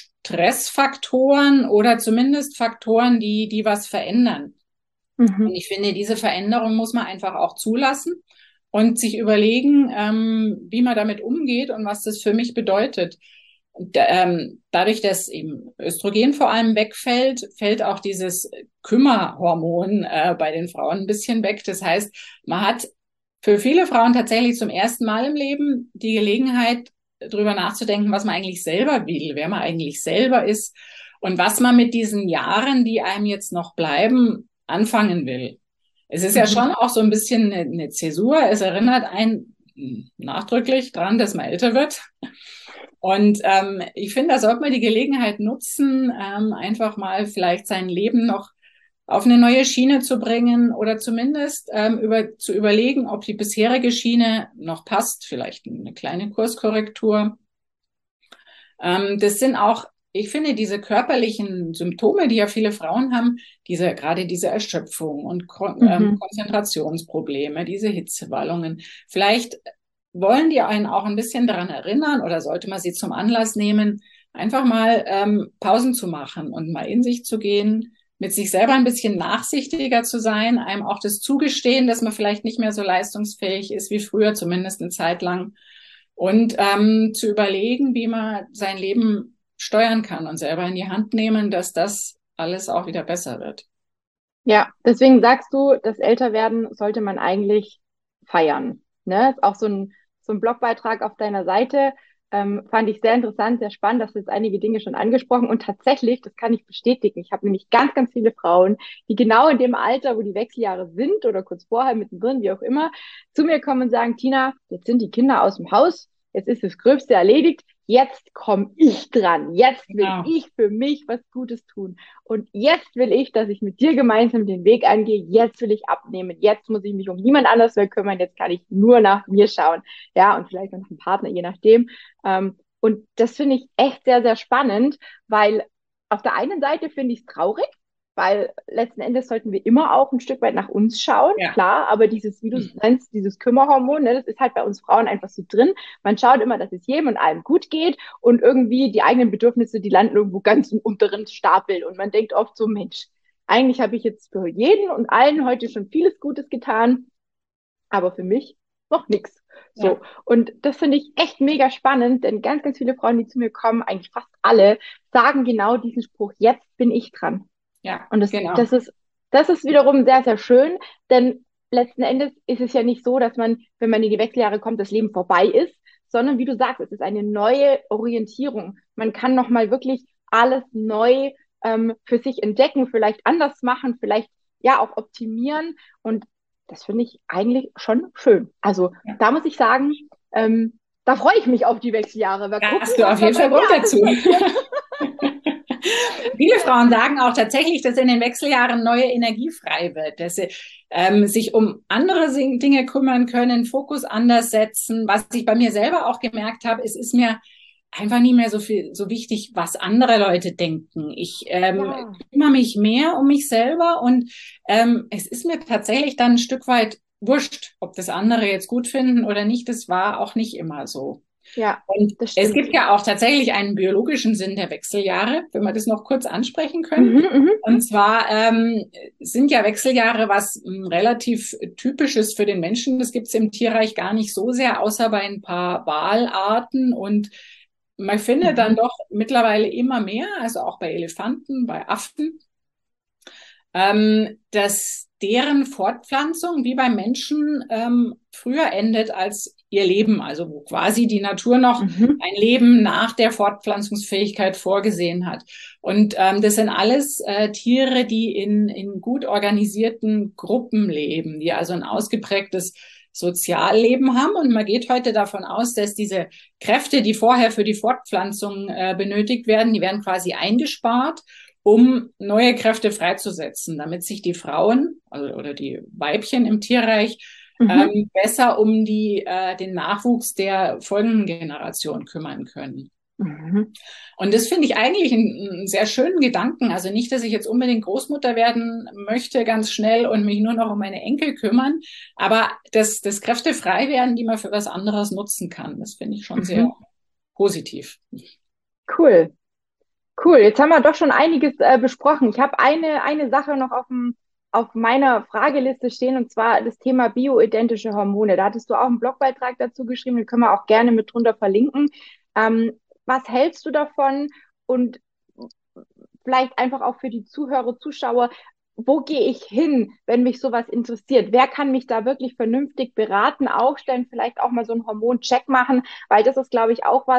Stressfaktoren oder zumindest Faktoren, die, die was verändern. Und Mhm. ich finde, diese Veränderung muss man einfach auch zulassen und sich überlegen, ähm, wie man damit umgeht und was das für mich bedeutet. Und, ähm, dadurch, dass eben Östrogen vor allem wegfällt, fällt auch dieses Kümmerhormon äh, bei den Frauen ein bisschen weg. Das heißt, man hat für viele Frauen tatsächlich zum ersten Mal im Leben die Gelegenheit, drüber nachzudenken, was man eigentlich selber will, wer man eigentlich selber ist und was man mit diesen Jahren, die einem jetzt noch bleiben, anfangen will. Es ist ja Mhm. schon auch so ein bisschen eine, eine Zäsur. Es erinnert einen nachdrücklich dran, dass man älter wird. Und ähm, ich finde, da sollte man die Gelegenheit nutzen, ähm, einfach mal vielleicht sein Leben noch auf eine neue Schiene zu bringen oder zumindest ähm, über, zu überlegen, ob die bisherige Schiene noch passt, vielleicht eine kleine Kurskorrektur. Ähm, das sind auch, ich finde, diese körperlichen Symptome, die ja viele Frauen haben, diese, gerade diese Erschöpfung und Kon ähm, Mhm. Konzentrationsprobleme, diese Hitzewallungen, vielleicht wollen die einen auch ein bisschen daran erinnern oder sollte man sie zum Anlass nehmen, einfach mal ähm, Pausen zu machen und mal in sich zu gehen, mit sich selber ein bisschen nachsichtiger zu sein, einem auch das zugestehen, dass man vielleicht nicht mehr so leistungsfähig ist wie früher, zumindest eine Zeit lang, und ähm, zu überlegen, wie man sein Leben steuern kann und selber in die Hand nehmen, dass das alles auch wieder besser wird. Ja, deswegen sagst du, das Älterwerden sollte man eigentlich feiern. Ne? Ist auch so ein, so ein Blogbeitrag auf deiner Seite. Ähm, fand ich sehr interessant, sehr spannend, dass du jetzt einige Dinge schon angesprochen. Und tatsächlich, das kann ich bestätigen, ich habe nämlich ganz, ganz viele Frauen, die genau in dem Alter, wo die Wechseljahre sind oder kurz vorher, mittendrin, wie auch immer, zu mir kommen und sagen, Tina, jetzt sind die Kinder aus dem Haus, jetzt ist das Gröbste erledigt, jetzt komme ich dran, jetzt will Genau. ich für mich was Gutes tun. Und jetzt will ich, dass ich mit dir gemeinsam den Weg angehe. Jetzt will ich abnehmen. Jetzt muss ich mich um niemand anders mehr kümmern. Jetzt kann ich nur nach mir schauen. Ja, und vielleicht noch nach einem Partner, je nachdem. Ähm, und das finde ich echt sehr, sehr spannend, weil auf der einen Seite finde ich es traurig, weil letzten Endes sollten wir immer auch ein Stück weit nach uns schauen, Ja. klar, aber dieses, wie du es nennst, dieses Kümmerhormon, ne, das ist halt bei uns Frauen einfach so drin. Man schaut immer, dass es jedem und allem gut geht und irgendwie die eigenen Bedürfnisse, die landen irgendwo ganz im unteren Stapel und man denkt oft so, Mensch, eigentlich habe ich jetzt für jeden und allen heute schon vieles Gutes getan, aber für mich noch nichts. So. Ja. Und das finde ich echt mega spannend, denn ganz, ganz viele Frauen, die zu mir kommen, eigentlich fast alle, sagen genau diesen Spruch, jetzt bin ich dran. Ja, Und das, genau. das ist, das ist wiederum sehr, sehr schön, denn letzten Endes ist es ja nicht so, dass man, wenn man in die Wechseljahre kommt, das Leben vorbei ist, sondern wie du sagst, es ist eine neue Orientierung. Man kann nochmal wirklich alles neu ähm, für sich entdecken, vielleicht anders machen, vielleicht ja auch optimieren. Und das finde ich eigentlich schon schön. Also Ja. da muss ich sagen, ähm, da freue ich mich auf die Wechseljahre. Mal Da gucken, hast du was auf da jeden bei Fall mir Grund alles dazu. passiert. Viele Frauen sagen auch tatsächlich, dass in den Wechseljahren neue Energie frei wird, dass sie ähm, sich um andere Dinge kümmern können, Fokus anders setzen. Was ich bei mir selber auch gemerkt habe, es ist mir einfach nicht mehr so viel so wichtig, was andere Leute denken. Ich ähm, Ja, kümmere mich mehr um mich selber und ähm, es ist mir tatsächlich dann ein Stück weit wurscht, ob das andere jetzt gut finden oder nicht. Das war auch nicht immer so. ja, Und das es stimmt. gibt ja auch tatsächlich einen biologischen Sinn der Wechseljahre, wenn wir das noch kurz ansprechen können. Mhm, mhm. Und zwar ähm, sind ja Wechseljahre was m, relativ Typisches für den Menschen. Das gibt es im Tierreich gar nicht so sehr, außer bei ein paar Walarten. Und man findet dann Mhm. doch mittlerweile immer mehr, also auch bei Elefanten, bei Affen, ähm, dass deren Fortpflanzung wie beim Menschen ähm, früher endet als ihr Leben, also wo quasi die Natur noch Mhm. ein Leben nach der Fortpflanzungsfähigkeit vorgesehen hat. Und ähm, das sind alles äh, Tiere, die in, in gut organisierten Gruppen leben, die also ein ausgeprägtes Sozialleben haben. Und man geht heute davon aus, dass diese Kräfte, die vorher für die Fortpflanzung äh, benötigt werden, die werden quasi eingespart, um neue Kräfte freizusetzen, damit sich die Frauen also, oder die Weibchen im Tierreich Mhm. ähm, besser um die, äh, den Nachwuchs der folgenden Generation kümmern können. Mhm. Und das finde ich eigentlich einen, einen sehr schönen Gedanken. Also nicht, dass ich jetzt unbedingt Großmutter werden möchte, ganz schnell und mich nur noch um meine Enkel kümmern, aber dass, dass Kräfte frei werden, die man für was anderes nutzen kann. Das finde ich schon sehr Mhm. positiv. Cool, cool. Jetzt haben wir doch schon einiges äh, besprochen. Ich habe eine, eine Sache noch auf dem, auf meiner Frageliste stehen, und zwar das Thema bioidentische Hormone. Da hattest du auch einen Blogbeitrag dazu geschrieben, den können wir auch gerne mit drunter verlinken. Ähm, was hältst du davon? Und vielleicht einfach auch für die Zuhörer, Zuschauer, wo gehe ich hin, wenn mich sowas interessiert? Wer kann mich da wirklich vernünftig beraten, aufstellen, vielleicht auch mal so einen Hormoncheck machen, weil das ist, glaube ich, auch was.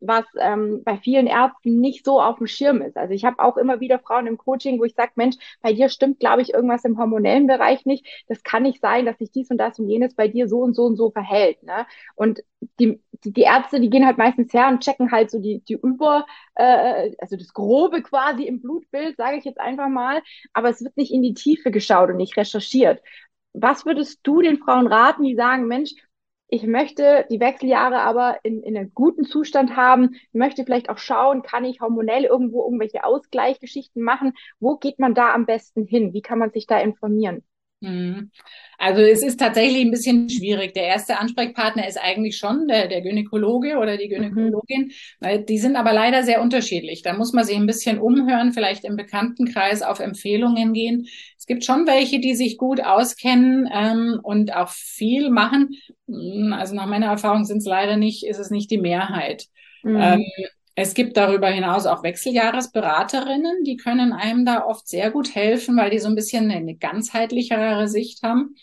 was ähm, bei vielen Ärzten nicht so auf dem Schirm ist. Also ich habe auch immer wieder Frauen im Coaching, wo ich sage, Mensch, bei dir stimmt, glaube ich, irgendwas im hormonellen Bereich nicht. Das kann nicht sein, dass sich dies und das und jenes bei dir so und so und so verhält. Ne? Und die, die, die Ärzte, die gehen halt meistens her und checken halt so die, die Über, äh, also das Grobe quasi im Blutbild, sage ich jetzt einfach mal, aber es wird nicht in die Tiefe geschaut und nicht recherchiert. Was würdest du den Frauen raten, die sagen, Mensch, ich möchte die Wechseljahre aber in, in einem guten Zustand haben, möchte vielleicht auch schauen, kann ich hormonell irgendwo irgendwelche Ausgleichgeschichten machen? Wo geht man da am besten hin? Wie kann man sich da informieren? Mhm. Also es ist tatsächlich ein bisschen schwierig. Der erste Ansprechpartner ist eigentlich schon der, der Gynäkologe oder die Mhm. Gynäkologin, weil die sind aber leider sehr unterschiedlich. Da muss man sich ein bisschen umhören, vielleicht im Bekanntenkreis auf Empfehlungen gehen. Es gibt schon welche, die sich gut auskennen ähm, und auch viel machen. Hm, Also nach meiner Erfahrung sind es leider nicht, ist es nicht die Mehrheit. Ähm, Mhm. Es gibt darüber hinaus auch Wechseljahresberaterinnen, die können einem da oft sehr gut helfen, weil die so ein bisschen eine ganzheitlichere Sicht haben.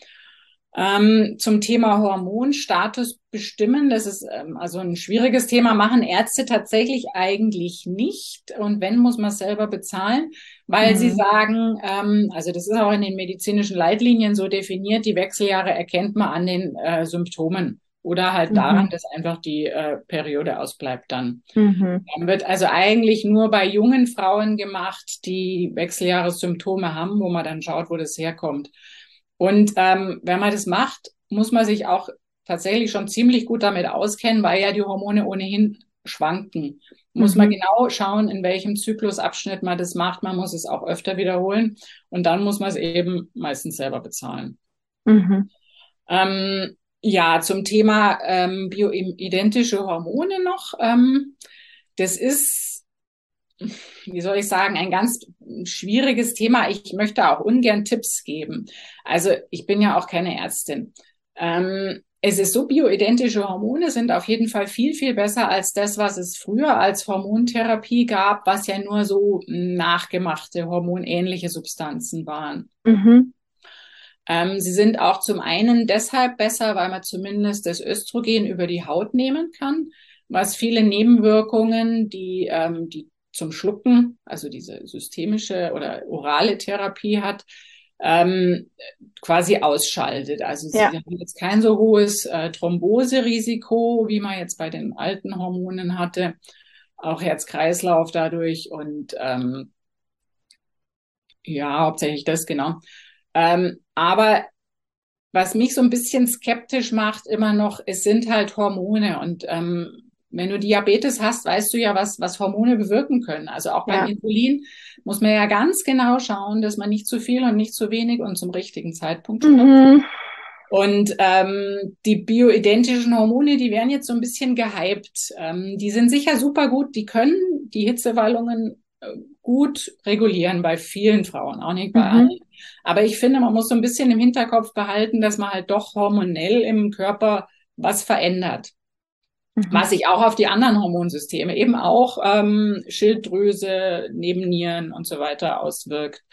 Ähm, zum Thema Hormonstatus bestimmen, das ist ähm, also ein schwieriges Thema, machen Ärzte tatsächlich eigentlich nicht. Und wenn, muss man es selber bezahlen, weil sie Mhm. sagen, ähm, also das ist auch in den medizinischen Leitlinien so definiert, die Wechseljahre erkennt man an den äh, Symptomen oder halt daran, Mhm. dass einfach die äh, Periode ausbleibt dann. Mhm. Dann wird also eigentlich nur bei jungen Frauen gemacht, die Wechseljahressymptome haben, wo man dann schaut, wo das herkommt. Und ähm, wenn man das macht, muss man sich auch tatsächlich schon ziemlich gut damit auskennen, weil ja die Hormone ohnehin schwanken. Muss man Mhm. genau schauen, in welchem Zyklusabschnitt man das macht. Man muss es auch öfter wiederholen und dann muss man es eben meistens selber bezahlen. Mhm. Ähm, ja, zum Thema ähm, bioidentische Hormone noch. Ähm, das ist, wie soll ich sagen, ein ganz schwieriges Thema. Ich möchte auch ungern Tipps geben. Also ich bin ja auch keine Ärztin. Ähm, es ist so, bioidentische Hormone sind auf jeden Fall viel, viel besser als das, was es früher als Hormontherapie gab, was ja nur so nachgemachte hormonähnliche Substanzen waren. Mhm. Ähm, sie sind auch zum einen deshalb besser, weil man zumindest das Östrogen über die Haut nehmen kann, was viele Nebenwirkungen, die, ähm, die zum Schlucken, also diese systemische oder orale Therapie hat, ähm, quasi ausschaltet. Also sie Ja. haben jetzt kein so hohes äh, Thromboserisiko, wie man jetzt bei den alten Hormonen hatte, auch Herz-Kreislauf dadurch und ähm, ja, hauptsächlich das genau. Ähm, aber was mich so ein bisschen skeptisch macht immer noch, es sind halt Hormone. Und ähm, wenn du Diabetes hast, weißt du ja, was, was Hormone bewirken können. Also auch beim Ja. Insulin muss man ja ganz genau schauen, dass man nicht zu viel und nicht zu wenig und zum richtigen Zeitpunkt spritzt. Mhm. Und ähm, die bioidentischen Hormone, die werden jetzt so ein bisschen gehypt. Ähm, die sind sicher super gut, die können die Hitzewallungen äh, gut regulieren bei vielen Frauen, auch nicht bei allen. Mhm. Aber ich finde, man muss so ein bisschen im Hinterkopf behalten, dass man halt doch hormonell im Körper was verändert. Mhm. Was sich auch auf die anderen Hormonsysteme, eben auch ähm, Schilddrüse, Nebennieren und so weiter auswirkt.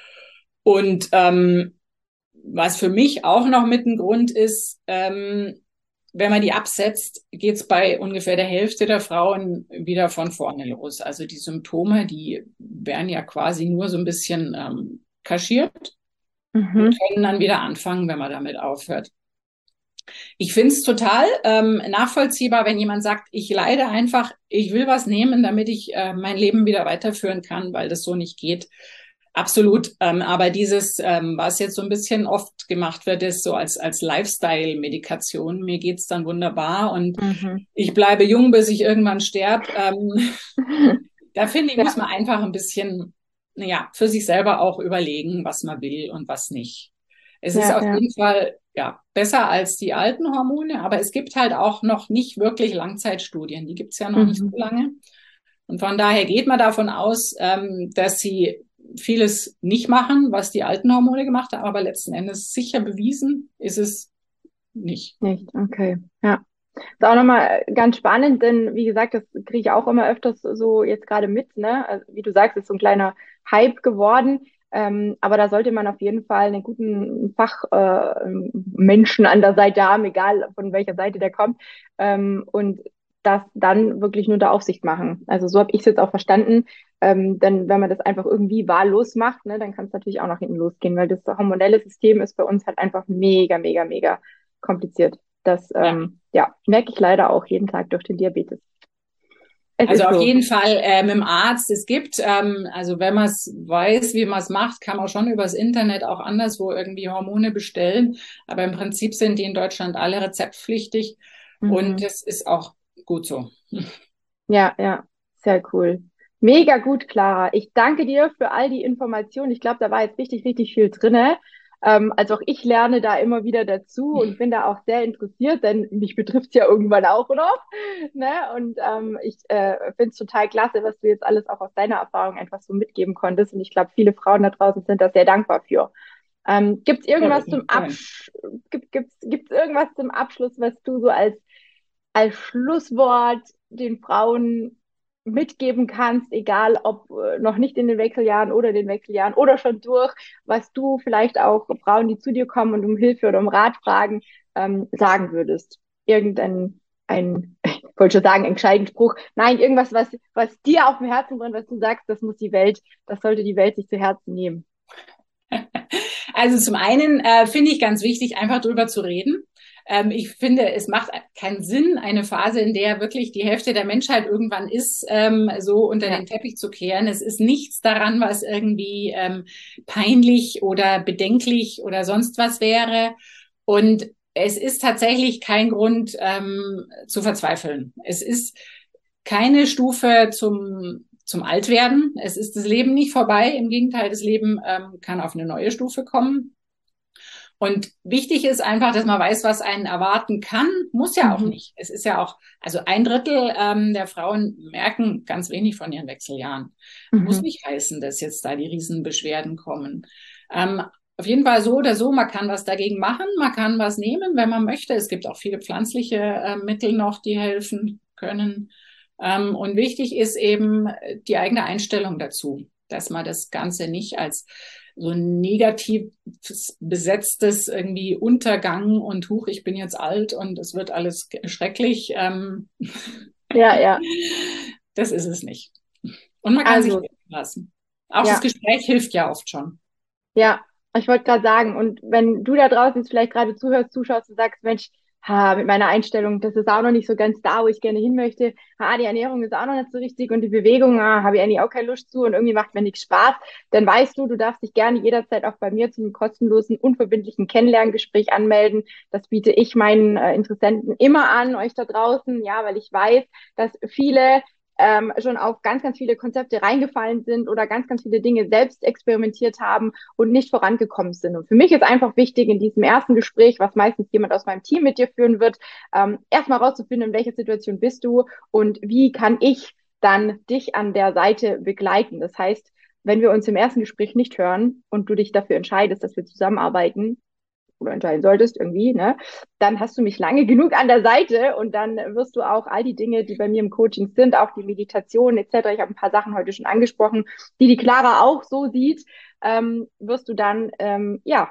Und ähm, was für mich auch noch mit ein Grund ist, ähm, wenn man die absetzt, geht es bei ungefähr der Hälfte der Frauen wieder von vorne los. Also die Symptome, die werden ja quasi nur so ein bisschen ähm, kaschiert und Mhm. können dann wieder anfangen, wenn man damit aufhört. Ich finde es total ähm, nachvollziehbar, wenn jemand sagt, ich leide einfach, ich will was nehmen, damit ich äh, mein Leben wieder weiterführen kann, weil das so nicht geht. Absolut. Ähm, aber dieses, ähm, was jetzt so ein bisschen oft gemacht wird, ist so als, als Lifestyle-Medikation. Mir geht's dann wunderbar und Mhm. ich bleibe jung, bis ich irgendwann sterbe. Ähm, da finde ich, muss Ja. man einfach ein bisschen, naja, für sich selber auch überlegen, was man will und was nicht. Es ist Ja. auf Ja. jeden Fall, ja, besser als die alten Hormone, aber es gibt halt auch noch nicht wirklich Langzeitstudien. Die gibt's ja noch nicht so Mhm. lange. Und von daher geht man davon aus, ähm, dass sie vieles nicht machen, was die alten Hormone gemacht haben, aber letzten Endes sicher bewiesen ist es nicht. Nicht. Okay. Ja. Ist auch nochmal ganz spannend, denn wie gesagt, das kriege ich auch immer öfters so jetzt gerade mit, ne? Also, wie du sagst, ist so ein kleiner Hype geworden. Ähm, aber da sollte man auf jeden Fall einen guten Fachmenschen äh, Menschen an der Seite haben, egal von welcher Seite der kommt. Ähm, und das dann wirklich nur unter Aufsicht machen. Also so habe ich es jetzt auch verstanden. Ähm, denn wenn man das einfach irgendwie wahllos macht, ne, dann kann es natürlich auch nach hinten losgehen, weil das hormonelle System ist bei uns halt einfach mega, mega, mega kompliziert. Das Ja. ähm, ja, merke ich leider auch jeden Tag durch den Diabetes. Es Also ist auf so. jeden Fall äh, mit dem Arzt. Es gibt, ähm, also wenn man es weiß, wie man es macht, kann man schon übers Internet auch anderswo irgendwie Hormone bestellen. Aber im Prinzip sind die in Deutschland alle rezeptpflichtig und Mhm. das ist auch gut so. Ja, ja, sehr cool. Mega gut, Clara. Ich danke dir für all die Informationen. Ich glaube, da war jetzt richtig, richtig viel drinne. Ähm, also auch ich lerne da immer wieder dazu und bin da auch sehr interessiert, denn mich betrifft es ja irgendwann auch noch. Ne? Und ähm, ich äh, finde es total klasse, was du jetzt alles auch aus deiner Erfahrung einfach so mitgeben konntest. Und ich glaube, viele Frauen da draußen sind da sehr dankbar für. Ähm, gibt es Ja, irgendwas würde zum mich freuen. Absch gibt, gibt's, gibt's irgendwas zum Abschluss, was du so als als Schlusswort den Frauen mitgeben kannst, egal ob äh, noch nicht in den Wechseljahren oder den Wechseljahren oder schon durch, was du vielleicht auch Frauen, die zu dir kommen und um Hilfe oder um Rat fragen, ähm, sagen würdest? Irgendein, ein, ich wollte schon sagen, entscheidenden Spruch. Nein, irgendwas, was, was dir auf dem Herzen brennt, was du sagst, das muss die Welt, das sollte die Welt sich zu Herzen nehmen. Also zum einen äh, finde ich ganz wichtig, einfach drüber zu reden. Ähm, ich finde, es macht keinen Sinn, eine Phase, in der wirklich die Hälfte der Menschheit irgendwann ist, ähm, so unter Ja. den Teppich zu kehren. Es ist nichts daran, was irgendwie ähm, peinlich oder bedenklich oder sonst was wäre. Und es ist tatsächlich kein Grund ähm, zu verzweifeln. Es ist keine Stufe zum zum Altwerden. Es ist das Leben nicht vorbei. Im Gegenteil, das Leben ähm, kann auf eine neue Stufe kommen. Und wichtig ist einfach, dass man weiß, was einen erwarten kann. Muss ja auch Mhm. nicht. Es ist ja auch, also ein Drittel ähm, der Frauen merken ganz wenig von ihren Wechseljahren. Muss Mhm. nicht heißen, dass jetzt da die Riesenbeschwerden kommen. Ähm, auf jeden Fall so oder so, man kann was dagegen machen, man kann was nehmen, wenn man möchte. Es gibt auch viele pflanzliche äh, Mittel noch, die helfen können. Ähm, und wichtig ist eben die eigene Einstellung dazu, dass man das Ganze nicht als so ein negativ besetztes irgendwie Untergang und huch, ich bin jetzt alt und es wird alles schrecklich. Ähm, Ja, ja. das ist es nicht. Und man kann sich Also, helfen lassen. Auch das ja. Gespräch hilft ja oft schon. Ja, ich wollte gerade sagen, und wenn du da draußen jetzt vielleicht gerade zuhörst, zuschaust und sagst, Mensch, ha, mit meiner Einstellung, das ist auch noch nicht so ganz da, wo ich gerne hin möchte. Ha, die Ernährung ist auch noch nicht so richtig und die Bewegung, ah, habe ich eigentlich auch keine Lust zu und irgendwie macht mir nichts Spaß. Dann weißt du, du darfst dich gerne jederzeit auch bei mir zu einem kostenlosen, unverbindlichen Kennenlerngespräch anmelden. Das biete ich meinen äh, Interessenten immer an, euch da draußen, ja, weil ich weiß, dass viele ähm, schon auf ganz, ganz viele Konzepte reingefallen sind oder ganz, ganz viele Dinge selbst experimentiert haben und nicht vorangekommen sind. Und für mich ist einfach wichtig, in diesem ersten Gespräch, was meistens jemand aus meinem Team mit dir führen wird, ähm, erstmal rauszufinden, in welcher Situation bist du und wie kann ich dann dich an der Seite begleiten. Das heißt, wenn wir uns im ersten Gespräch nicht hören und du dich dafür entscheidest, dass wir zusammenarbeiten, oder entscheiden solltest irgendwie, ne, dann hast du mich lange genug an der Seite und dann wirst du auch all die Dinge, die bei mir im Coaching sind, auch die Meditation et cetera. Ich habe ein paar Sachen heute schon angesprochen, die die Clara auch so sieht, ähm, wirst du dann ähm, ja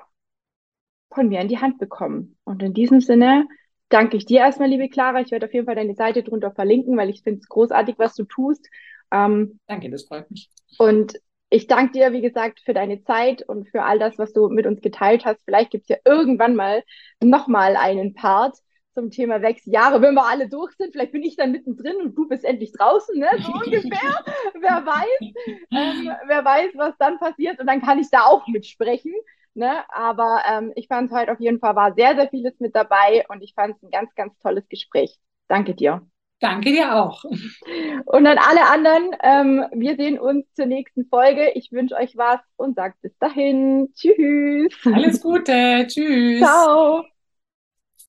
von mir in die Hand bekommen. Und in diesem Sinne danke ich dir erstmal, liebe Clara. Ich werde auf jeden Fall deine Seite drunter verlinken, weil ich finde es großartig, was du tust. Ähm, Danke, das freut mich. und ich danke dir, wie gesagt, für deine Zeit und für all das, was du mit uns geteilt hast. Vielleicht gibt es ja irgendwann mal nochmal einen Part zum Thema Wechseljahre, wenn wir alle durch sind. Vielleicht bin ich dann mittendrin und du bist endlich draußen, ne? So ungefähr. Wer weiß, ähm, wer weiß, was dann passiert. Und dann kann ich da auch mitsprechen. Ne? Aber ähm, ich fand heute auf jeden Fall war sehr, sehr vieles mit dabei und ich fand es ein ganz, ganz tolles Gespräch. Danke dir. Danke dir auch. Und an alle anderen, ähm, wir sehen uns zur nächsten Folge. Ich wünsche euch was und sagt bis dahin. Tschüss. Alles Gute. Tschüss. Ciao.